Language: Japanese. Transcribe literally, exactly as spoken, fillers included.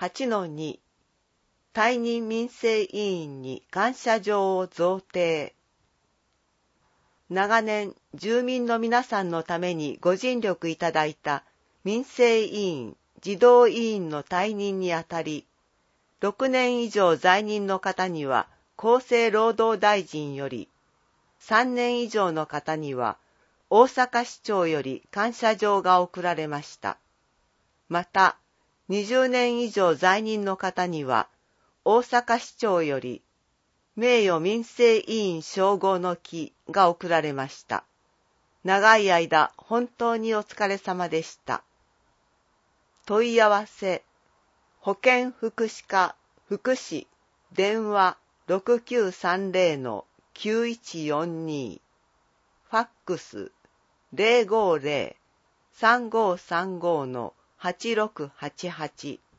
はちのに 退任民政委員に感謝状を贈呈。長年住民の皆さんのためにご尽力いただいた民政委員、児童委員の退任にあたり、ろくねん以上在任の方には厚生労働大臣より、さんねん以上の方には大阪市長より感謝状が贈られました。また、にじゅうねん以上在任の方には大阪市長より名誉民政委員称号の木が贈られました。長い間本当にお疲れ様でした。問い合わせ、保健福祉課福祉電話 ろくきゅうさんゼロのきゅういちよんに ファックス ゼロごゼロ さんごさんごのはちろくはちはち